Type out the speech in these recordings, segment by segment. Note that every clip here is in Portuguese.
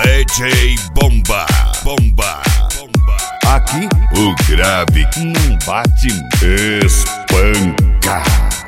DJ Bomba. Aqui o grave não bate, espanca.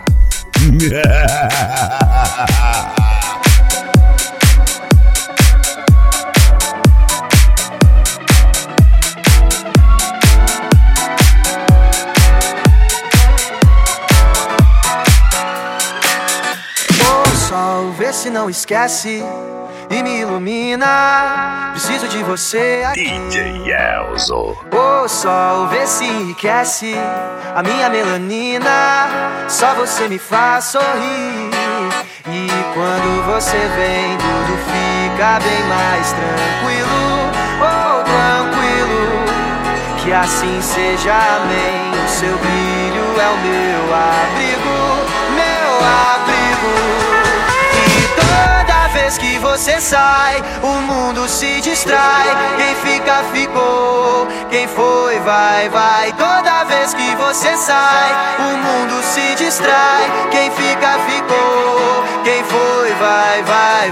Vê se não esquece e me ilumina. Preciso de você aqui. DJ Elzo. O sol, vê se enriquece a minha melanina. Só você me faz sorrir. E quando você vem, tudo fica bem mais tranquilo. Oh, tranquilo. Que assim seja, amém. O seu brilho é o meu abrigo, meu abrigo. Toda vez que você sai, o mundo se distrai. Quem fica, ficou. Quem foi, vai, vai. Toda vez que você sai, o mundo se distrai. Quem fica, ficou. Quem foi, vai, vai,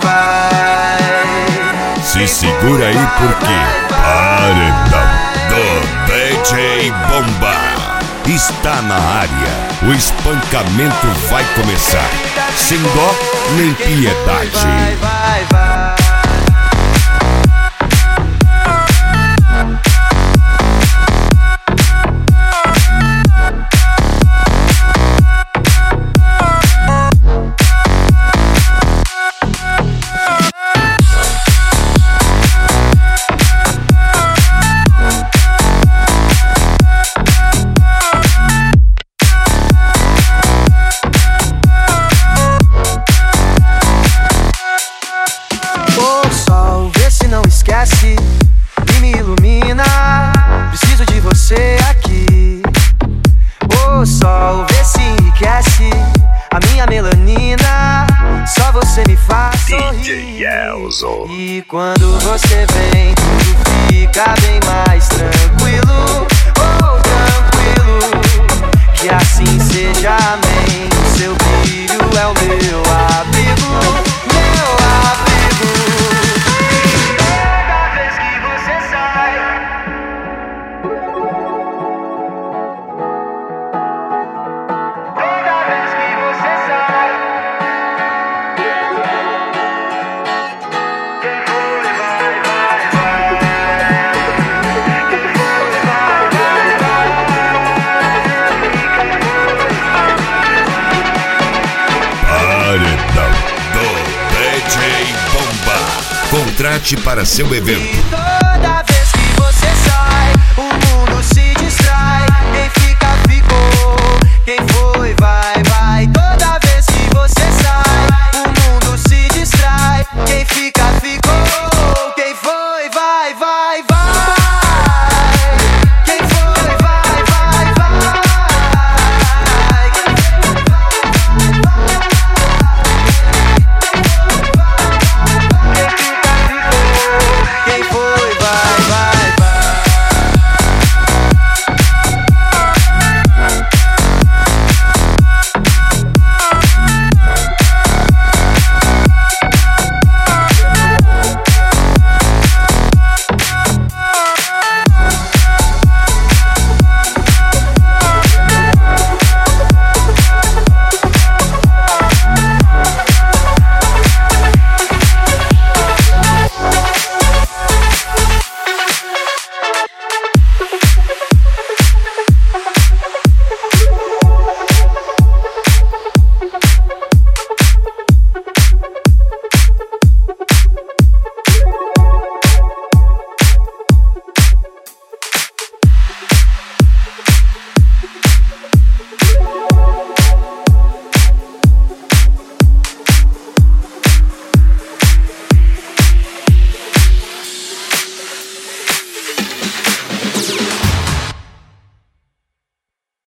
vai. Se segura aí porque Paredão do DJ Bomba está na área. O espancamento vai começar. Sem dó nem piedade. Vai, vai, vai. Esquece e me ilumina. Preciso de você aqui. O sol, vê se enriquece a minha melanina. Só você me faz sorrir. DJ Elzo. E quando você vem, tudo fica bem mais tranquilo. Oh, tranquilo. Que assim seja, amém. O seu brilho é o meu abrigo, meu abrigo. Contrate para seu evento.